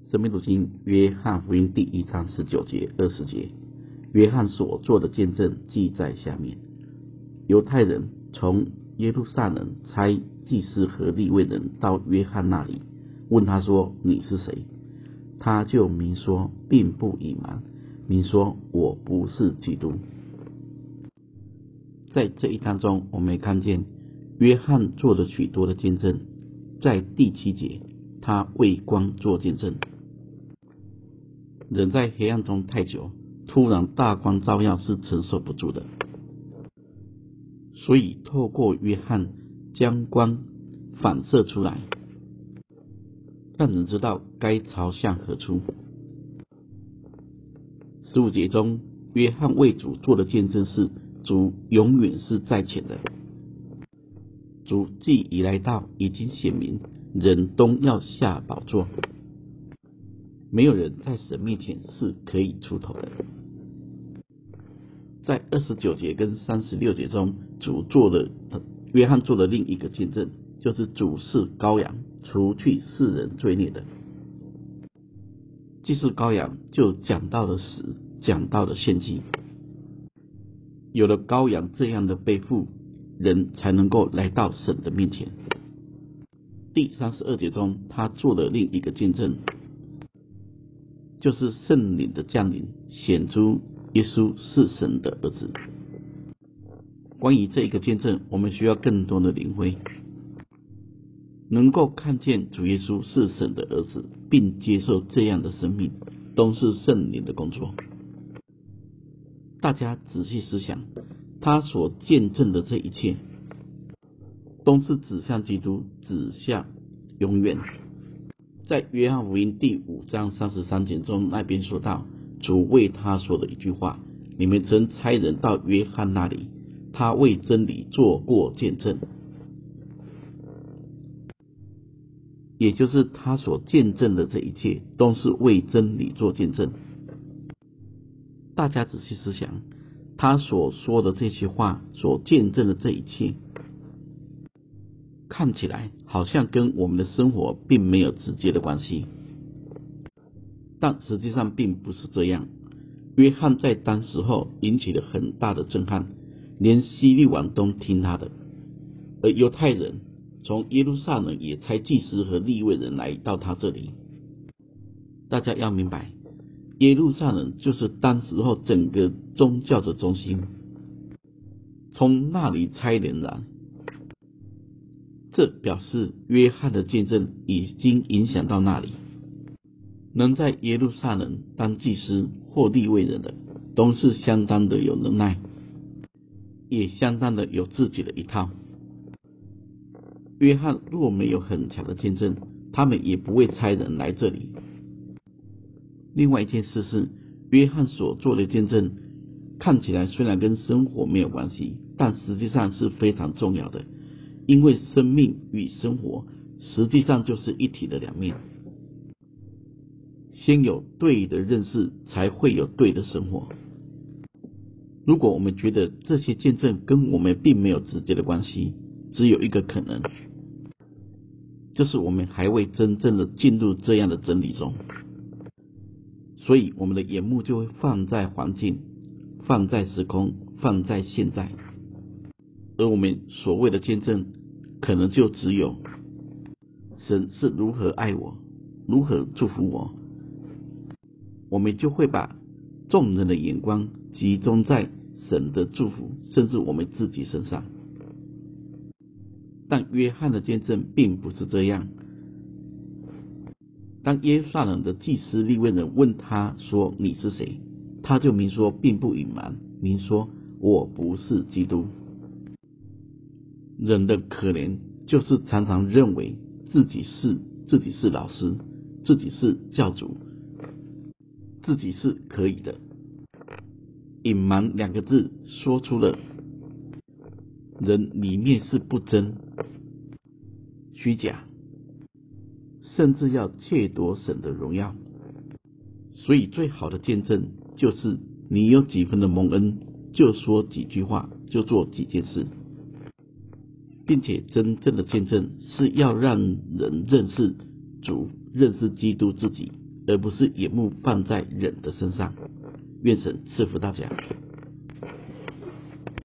生命读经约翰福音第1章19节20节，约翰所做的见证记在下面。犹太人从耶路撒冷差祭司和利未人到约翰那里，问他说：你是谁？他就明说，并不隐瞒，明说我不是基督。在这一章中，我们也看见约翰做了许多的见证。在第7节，他为光做见证。人在黑暗中太久，突然大光照耀是承受不住的，所以透过约翰将光反射出来，让人知道该朝向何处。15节中，约翰为主做的见证是：主永远是在前的。主既已来到，已经显明，人都要下宝座，没有人在神面前是可以出头的。在29节跟36节中，约翰做了另一个见证，就是主是羔羊，除去世人罪孽的。既是羔羊，就讲到了死，讲到了献祭。有了羔羊这样的背负，人才能够来到神的面前。第32节中，他做了另一个见证，就是圣灵的降临，显出耶稣是神的儿子。关于这一个见证，我们需要更多的领会，能够看见主耶稣是神的儿子，并接受这样的生命，都是圣灵的工作。大家仔细思想，他所见证的这一切，都是指向基督，指向永远。在约翰福音第5章33节中，那边说到，主为他说的一句话：你们曾差人到约翰那里，他为真理做过见证。也就是他所见证的这一切，都是为真理做见证。大家仔细思想，他所说的这些话，所见证的这一切，看起来好像跟我们的生活并没有直接的关系，但实际上并不是这样。约翰在当时候引起了很大的震撼，连希律王都听他的。而犹太人从耶路撒冷也差祭司和利未人来到他这里。大家要明白，耶路撒冷就是当时候整个宗教的中心，从那里差人来，这表示约翰的见证已经影响到那里。能在耶路撒冷当祭司或利未人的，都是相当的有能耐，也相当的有自己的一套。约翰若没有很强的见证，他们也不会差人来这里。另外一件事是，约翰所做的见证看起来虽然跟生活没有关系，但实际上是非常重要的，因为生命与生活实际上就是一体的两面。先有对的认识，才会有对的生活。如果我们觉得这些见证跟我们并没有直接的关系，只有一个可能，就是我们还未真正的进入这样的真理中。所以我们的眼目就会放在环境，放在时空，放在现在，而我们所谓的见证可能就只有神是如何爱我，如何祝福我。我们就会把众人的眼光集中在神的祝福，甚至我们自己身上。但约翰的见证并不是这样。当耶路撒冷的祭司利未人问他说你是谁，他就明说，并不隐瞒，明说我不是基督。人的可怜就是常常认为自己是老师，自己是教主，自己是可以的。隐瞒2个字说出了人里面是不真、虚假，甚至要窃夺神的荣耀。所以最好的见证就是你有几分的蒙恩，就说几句话，就做几件事，并且真正的见证是要让人认识主，认识基督自己， 而不是眼目放在人的身上。愿神赐福大家。